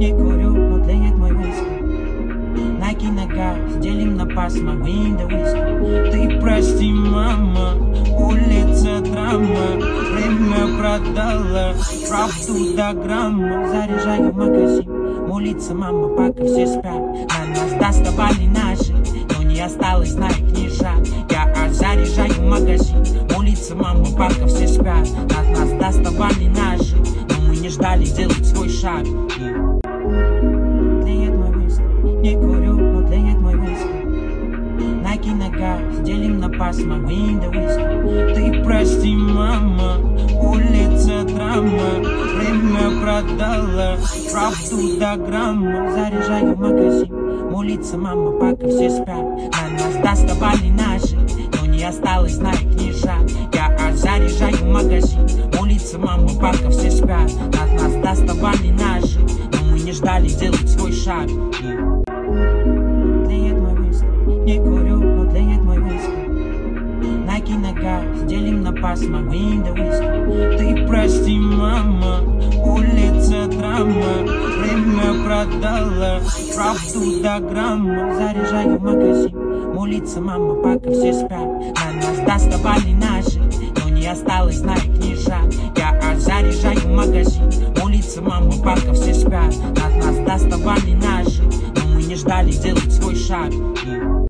Не курю, но тлеет мой виски. Найки на газ, делим на пасма, вин да виски. Ты прости, мама, улица драма. Время продала, правду до грамма. Заряжаю магазин, молится мама, пока все спят. На нас доставали наши, но не осталось на их ни жаль. Я заряжаю магазин, молится мама, пока все спят. На нас доставали наши, но мы не ждали делать свой шаг. Тлеет мой виски, не курю, но тлеет мой виски. Найки на газ, делим на пасма, вин да виски. Ты прости, мама, улица драма. Время продала, правду до грамма. Заряжаю магазин, молится мама, пока все спят. На нас доставали наши, но не осталось на их ни жаль. Я заряжаю магазин, молится мама, пока все спят. На нас доставали наши, но мы не ждали делать свой шаг. Тлеет мой виски, не курю, но тлеет мой виски. Найки на газ, делим на пасма, вин да виски. Ты прости, мама, улица драма. Время продала, правду до грамма. Заряжаю магазин, молится мама, пока все спят. На нас доставали наши, но не осталось на их ни жаль. Я заряжаю магазин, молится мама, пока все спят. На нас доставали наши, но мы не ждали делать свой шаг.